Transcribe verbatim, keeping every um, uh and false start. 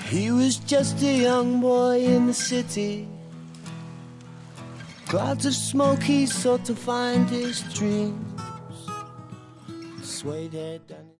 He was just a young boy in the city. Clouds of smoke he sought to find his dreams. Swayed head down